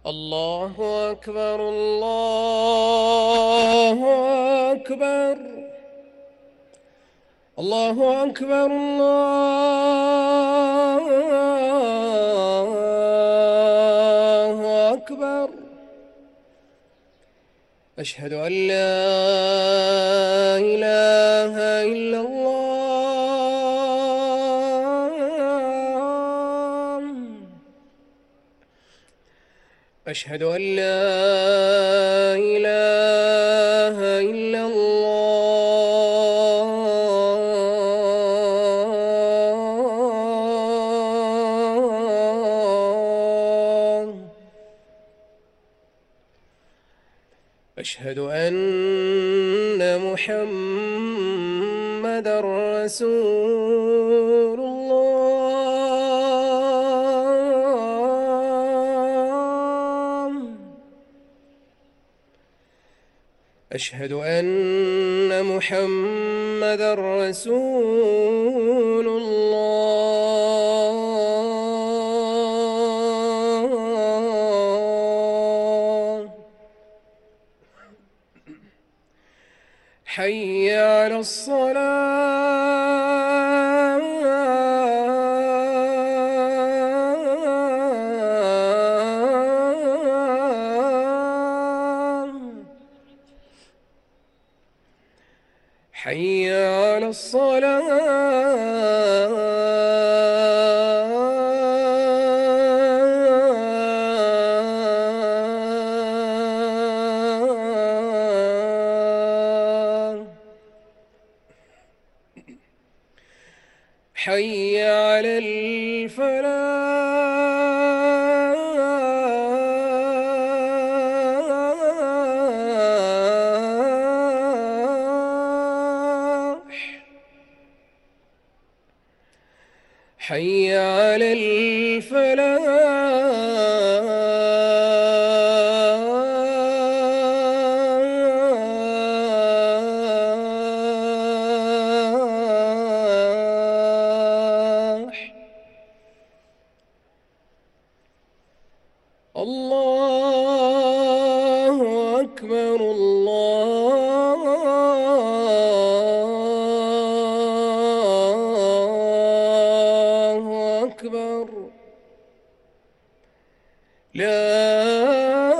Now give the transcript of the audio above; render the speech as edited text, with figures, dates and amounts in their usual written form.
الله أكبر الله أكبر الله أكبر الله أكبر. أشهد أن لا إله إلا الله. أشهد أن لا إله إلا الله. أشهد أن محمدًا رسول الله. أشهد أن محمدًا رسول الله. حي على الصلاة. حي على الصلاة. حي على الفلاح. حي على الفلاح. الله أكبر الله أكبر. لا